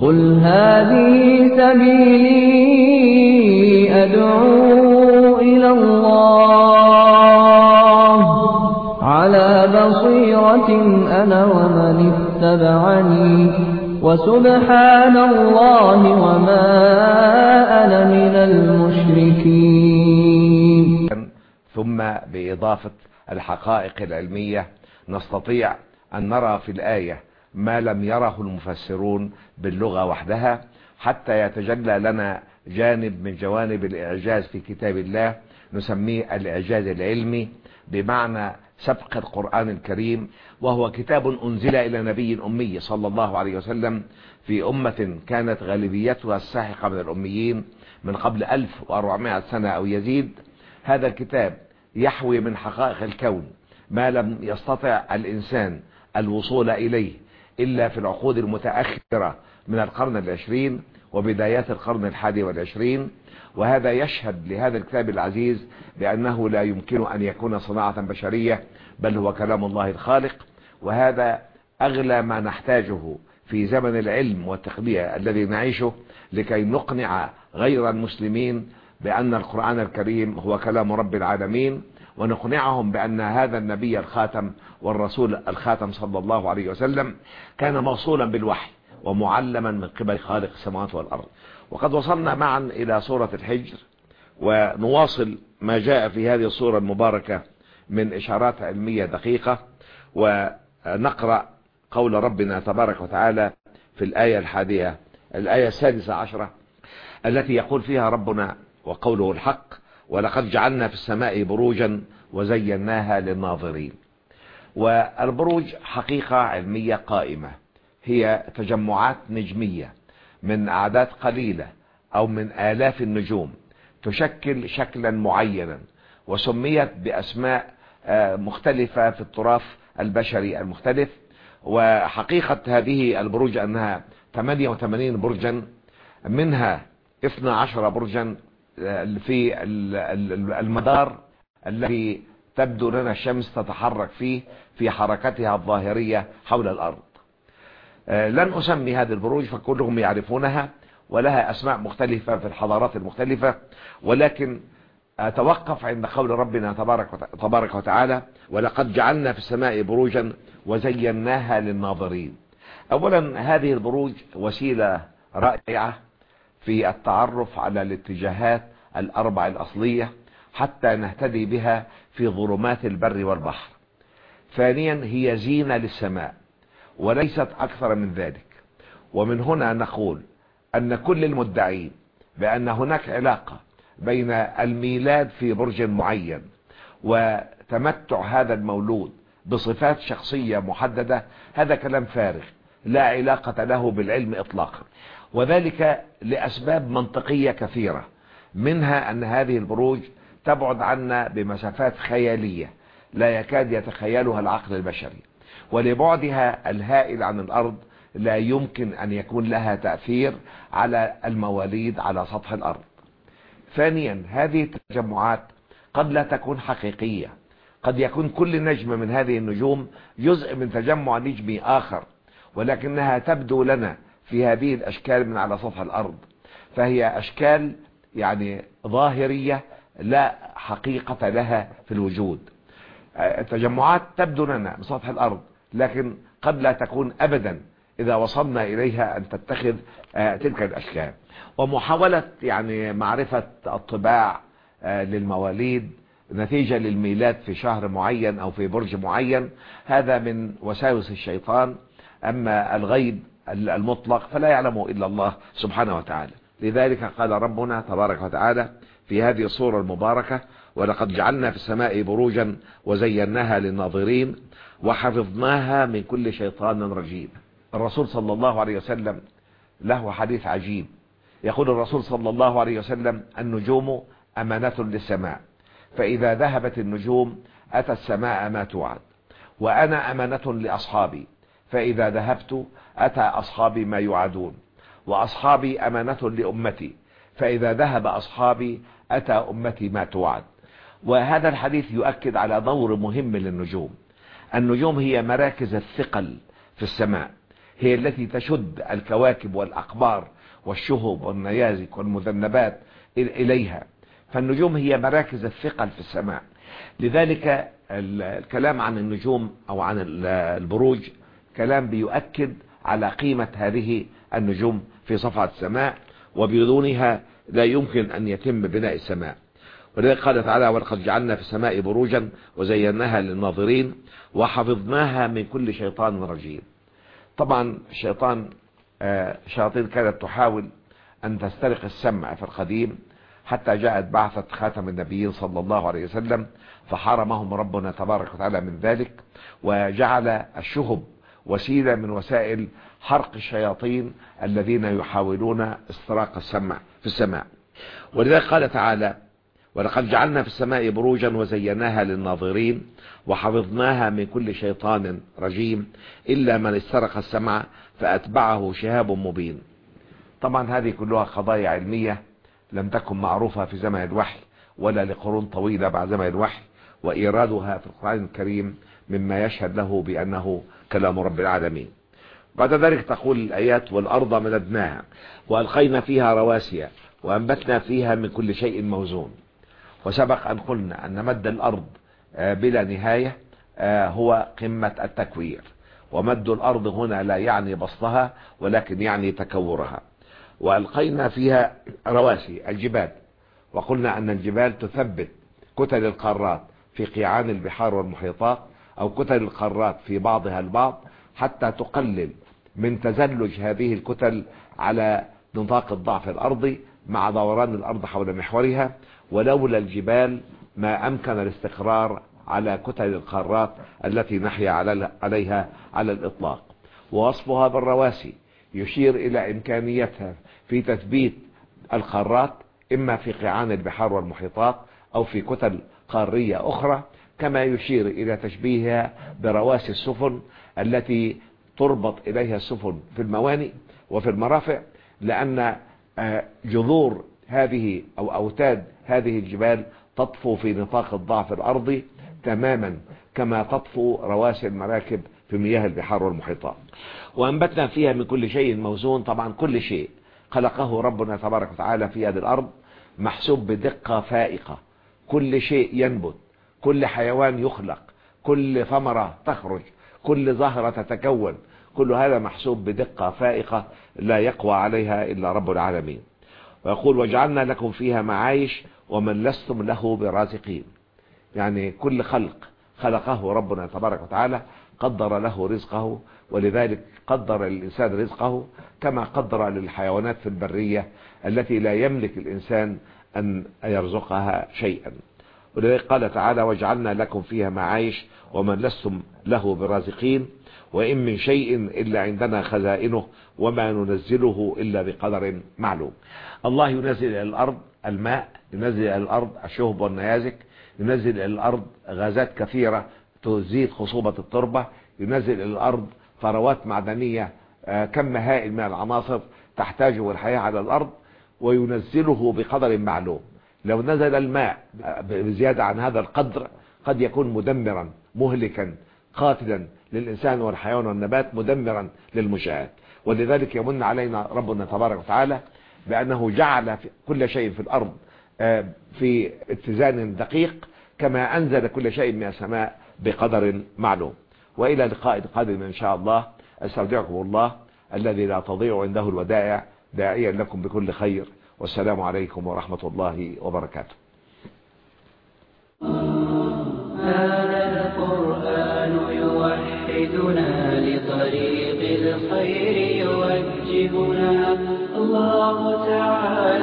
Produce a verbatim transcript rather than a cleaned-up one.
قل هذه سبيلي أدعو إلى الله على بصيرة أنا ومن اتبعني وسبحان الله وما أنا من المشركين. ثم بإضافة الحقائق العلمية نستطيع أن نرى في الآية ما لم يره المفسرون باللغة وحدها، حتى يتجلى لنا جانب من جوانب الإعجاز في كتاب الله نسميه الإعجاز العلمي، بمعنى سبق القرآن الكريم، وهو كتاب أنزل إلى نبي أمي صلى الله عليه وسلم في أمة كانت غالبيتها الساحقة من الأميين من قبل ألف وأربعمائة سنة أو يزيد. هذا الكتاب يحوي من حقائق الكون ما لم يستطع الإنسان الوصول إليه إلا في العقود المتأخرة من القرن العشرين وبدايات القرن الحادي والعشرين، وهذا يشهد لهذا الكتاب العزيز بأنه لا يمكن أن يكون صناعة بشرية، بل هو كلام الله الخالق. وهذا أغلى ما نحتاجه في زمن العلم والتقنية الذي نعيشه، لكي نقنع غير المسلمين بأن القرآن الكريم هو كلام رب العالمين، ونقنعهم بأن هذا النبي الخاتم والرسول الخاتم صلى الله عليه وسلم كان موصولا بالوحي ومعلما من قبل خالق السماوات والأرض. وقد وصلنا معا إلى سورة الحجر، ونواصل ما جاء في هذه السورة المباركة من إشارات علمية دقيقة، ونقرأ قول ربنا تبارك وتعالى في الآية الحادية الآية السادسة عشرة التي يقول فيها ربنا وقوله الحق: ولقد جعلنا في السماء بروجا وزيناها للناظرين. والبروج حقيقة علمية قائمة، هي تجمعات نجمية من أعداد قليلة أو من آلاف النجوم تشكل شكلا معينا، وسميت بأسماء مختلفة في التراث البشري المختلف. وحقيقة هذه البروج أنها ثمانية وثمانين برجا، منها اثني عشر برجا في المدار الذي تبدو لنا الشمس تتحرك فيه في حركتها الظاهرية حول الأرض. لن أسمي هذه البروج فكلهم يعرفونها، ولها أسماء مختلفة في الحضارات المختلفة، ولكن أتوقف عند قول ربنا تبارك وتعالى: ولقد جعلنا في السماء بروجا وزيناها للناظرين. أولا، هذه البروج وسيلة رائعة في التعرف على الاتجاهات الأربع الأصلية حتى نهتدي بها في ظلمات البر والبحر. ثانيا، هي زينة للسماء وليست أكثر من ذلك. ومن هنا نقول أن كل المدعين بأن هناك علاقة بين الميلاد في برج معين وتمتع هذا المولود بصفات شخصية محددة، هذا كلام فارغ لا علاقة له بالعلم إطلاقا، وذلك لأسباب منطقية كثيرة، منها أن هذه البروج تبعد عنا بمسافات خيالية لا يكاد يتخيلها العقل البشري، ولبعدها الهائل عن الأرض لا يمكن أن يكون لها تأثير على المواليد على سطح الأرض. ثانيا، هذه التجمعات قد لا تكون حقيقية، قد يكون كل نجم من هذه النجوم جزء من تجمع نجمي آخر، ولكنها تبدو لنا في هذه الأشكال من على سطح الأرض، فهي أشكال يعني ظاهرية لا حقيقة لها في الوجود. التجمعات تبدو لنا من سطح الأرض، لكن قد لا تكون أبدا إذا وصلنا إليها أن تتخذ تلك الأشكال. ومحاولة يعني معرفة الطباع للمواليد نتيجة للميلاد في شهر معين أو في برج معين، هذا من وساوس الشيطان. أما الغيب المطلق فلا يعلمه إلا الله سبحانه وتعالى. لذلك قال ربنا تبارك وتعالى في هذه الصورة المباركة: ولقد جعلنا في السماء بروجا وزيناها للناظرين وحفظناها من كل شيطان رجيم. الرسول صلى الله عليه وسلم له حديث عجيب، يقول الرسول صلى الله عليه وسلم: النجوم أمانة للسماء، فإذا ذهبت النجوم أتى السماء ما توعد، وأنا أمانة لأصحابي، فإذا ذهبت أتى أصحابي ما يوعدون، وأصحابي أمانة لأمتي، فإذا ذهب أصحابي أتى أمتي ما توعد. وهذا الحديث يؤكد على دور مهم للنجوم. النجوم هي مراكز الثقل في السماء، هي التي تشد الكواكب والأقمار والشهب والنيازك والمذنبات إليها. فالنجوم هي مراكز الثقل في السماء. لذلك الكلام عن النجوم أو عن البروج كلام بيؤكد على قيمة هذه النجوم في صفحة السماء، وبدونها لا يمكن أن يتم بناء السماء. ولذلك قال تعالى: ولقد جعلنا في السماء بروجا وزيناها للناظرين وحفظناها من كل شيطان رجيم. طبعا الشيطان الشياطين كانت تحاول أن تسترق السمع في القديم، حتى جاءت بعثة خاتم النبيين صلى الله عليه وسلم فحرمهم ربنا تبارك وتعالى من ذلك، وجعل الشهب وسيلة من وسائل حرق الشياطين الذين يحاولون استراق السمع في السماء. ولذلك قال تعالى: ولقد جعلنا في السماء بروجا وزيناها للناظرين وحفظناها من كل شيطان رجيم إلا من استرق السمع فأتبعه شهاب مبين. طبعا هذه كلها قضايا علمية لم تكن معروفة في زمن الوحي ولا لقرون طويلة بعد زمن الوحي، وإيرادها في القرآن الكريم مما يشهد له بأنه كلام رب العالمين. بعد ذلك تقول الآيات: والأرض مددناها وألقينا فيها رواسي وأنبتنا فيها من كل شيء موزون. وسبق أن قلنا أن مد الأرض بلا نهاية هو قمة التكوير، ومد الأرض هنا لا يعني بسطها ولكن يعني تكورها. وألقينا فيها رواسي الجبال، وقلنا أن الجبال تثبت كتل القارات في قيعان البحار والمحيطات، أو كتل القارات في بعضها البعض، حتى تقلل من تزلج هذه الكتل على نطاق الضعف الأرضي مع دوران الأرض حول محورها. ولولا الجبال ما أمكن الاستقرار على كتل القارات التي نحيا عليها على الإطلاق. ووصفها بالرواسي يشير إلى إمكانيتها في تثبيت القارات إما في قيعان البحار والمحيطات أو في كتل قارية أخرى، كما يشير إلى تشبيهها برواسي السفن التي تربط إليها السفن في الموانئ وفي المرافع، لأن جذور هذه أو أوتاد هذه الجبال تطفو في نطاق الضعف الأرضي تماما كما تطفو رواسي المراكب في مياه البحار والمحيطات. وأنبتنا فيها من كل شيء موزون. طبعا كل شيء خلقه ربنا تبارك وتعالى في هذه الأرض محسوب بدقة فائقة. كل شيء ينبت، كل حيوان يخلق، كل ثمرة تخرج، كل زهرة تتكون، كل هذا محسوب بدقة فائقة لا يقوى عليها إلا رب العالمين. ويقول: وجعلنا لكم فيها معايش ومن لستم له برازقين. يعني كل خلق خلقه ربنا تبارك وتعالى قدر له رزقه، ولذلك قدر للإنسان رزقه كما قدر للحيوانات في البرية التي لا يملك الإنسان أن يرزقها شيئا. ولذلك قال تعالى: وجعلنا لكم فيها معايش ومن لستم له برازقين وإن من شيء إلا عندنا خزائنه وما ننزله إلا بقدر معلوم. الله ينزل إلى الأرض الماء، ينزل إلى الأرض الشهب والنيازك، ينزل إلى الأرض غازات كثيرة تزيد خصوبة التربة، ينزل إلى الأرض ثروات معدنية كم هائل من العناصر تحتاجه الحياة على الأرض، وينزله بقدر معلوم. لو نزل الماء بزيادة عن هذا القدر قد يكون مدمرا مهلكا قاتلا للإنسان والحيوان والنبات، مدمرا للمنشآت. ولذلك يمن علينا ربنا تبارك وتعالى بأنه جعل كل شيء في الأرض في اتزان دقيق، كما أنزل كل شيء من السماء بقدر معلوم. وإلى لقاء قادم إن شاء الله. أستودعكم الله الذي لا تضيع عنده الودائع، داعيا لكم بكل خير، والسلام عليكم ورحمة الله وبركاته. هذا القرآن يوحدنا لطريق الخير يوجهنا. الله تعالى